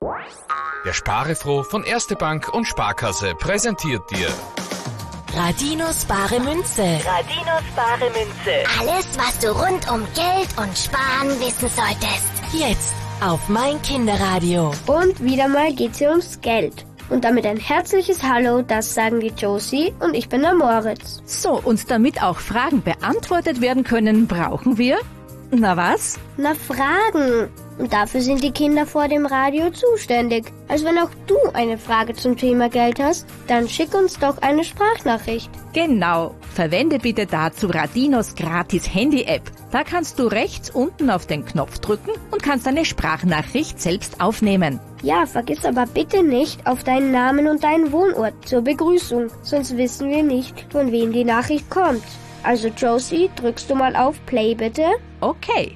Der Sparefroh von Erste Bank und Sparkasse präsentiert dir Radinos bare Münze. Radinos bare Münze. Alles, was du rund um Geld und Sparen wissen solltest. Jetzt auf mein Kinderradio. Und wieder mal geht's hier ums Geld. Und damit ein herzliches Hallo, das sagen die Josie und ich bin der Moritz. So, und damit auch Fragen beantwortet werden können, brauchen wir... Na was? Na, Fragen. Und dafür sind die Kinder vor dem Radio zuständig. Also wenn auch du eine Frage zum Thema Geld hast, dann schick uns doch eine Sprachnachricht. Genau. Verwende bitte dazu Radinos gratis Handy-App. Da kannst du rechts unten auf den Knopf drücken und kannst eine Sprachnachricht selbst aufnehmen. Ja, vergiss aber bitte nicht auf deinen Namen und deinen Wohnort zur Begrüßung. Sonst wissen wir nicht, von wem die Nachricht kommt. Also Josie, drückst du mal auf Play bitte? Okay.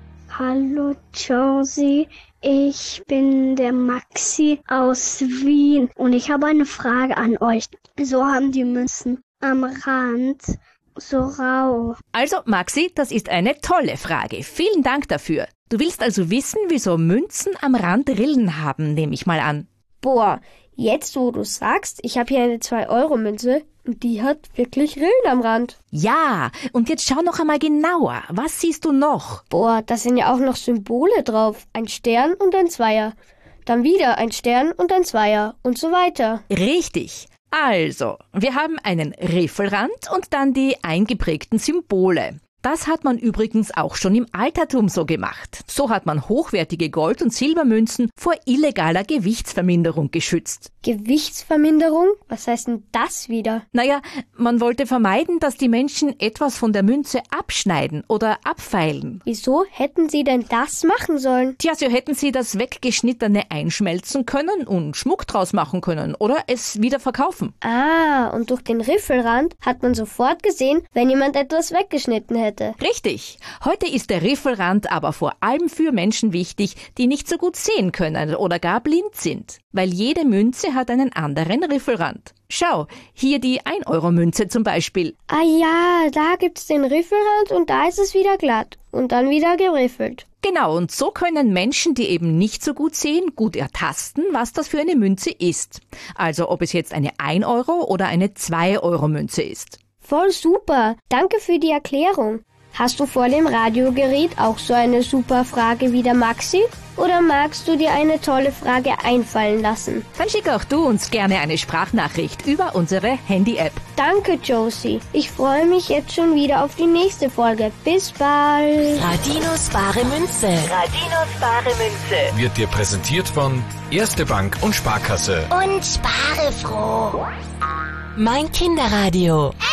Hallo Josie, ich bin der Maxi aus Wien und ich habe eine Frage an euch. Wieso haben die Münzen am Rand so rau? Also Maxi, das ist eine tolle Frage. Vielen Dank dafür. Du willst also wissen, wieso Münzen am Rand Rillen haben, nehme ich mal an. Boah, jetzt wo du sagst, ich habe hier eine 2-Euro-Münze und die hat wirklich Rillen am Rand. Ja, und jetzt schau noch einmal genauer. Was siehst du noch? Boah, da sind ja auch noch Symbole drauf. Ein Stern und ein Zweier. Dann wieder ein Stern und ein Zweier und so weiter. Richtig. Also, wir haben einen Riffelrand und dann die eingeprägten Symbole. Das hat man übrigens auch schon im Altertum so gemacht. So hat man hochwertige Gold- und Silbermünzen vor illegaler Gewichtsverminderung geschützt. Gewichtsverminderung? Was heißt denn das wieder? Naja, man wollte vermeiden, dass die Menschen etwas von der Münze abschneiden oder abfeilen. Wieso hätten sie denn das machen sollen? Tja, so hätten sie das Weggeschnittene einschmelzen können und Schmuck draus machen können oder es wieder verkaufen. Ah, und durch den Riffelrand hat man sofort gesehen, wenn jemand etwas weggeschnitten hätte. Richtig. Heute ist der Riffelrand aber vor allem für Menschen wichtig, die nicht so gut sehen können oder gar blind sind. Weil jede Münze hat einen anderen Riffelrand. Schau, hier die 1-Euro-Münze zum Beispiel. Ah ja, da gibt's den Riffelrand und da ist es wieder glatt und dann wieder geriffelt. Genau, und so können Menschen, die eben nicht so gut sehen, gut ertasten, was das für eine Münze ist. Also ob es jetzt eine 1-Euro- oder eine 2-Euro-Münze ist. Voll super. Danke für die Erklärung. Hast du vor dem Radiogerät auch so eine super Frage wie der Maxi? Oder magst du dir eine tolle Frage einfallen lassen? Dann schick auch du uns gerne eine Sprachnachricht über unsere Handy-App. Danke, Josie. Ich freue mich jetzt schon wieder auf die nächste Folge. Bis bald. Radinos bare Münze. Radinos bare Münze. wird dir präsentiert von Erste Bank und Sparkasse. Und spare froh. Mein Kinderradio.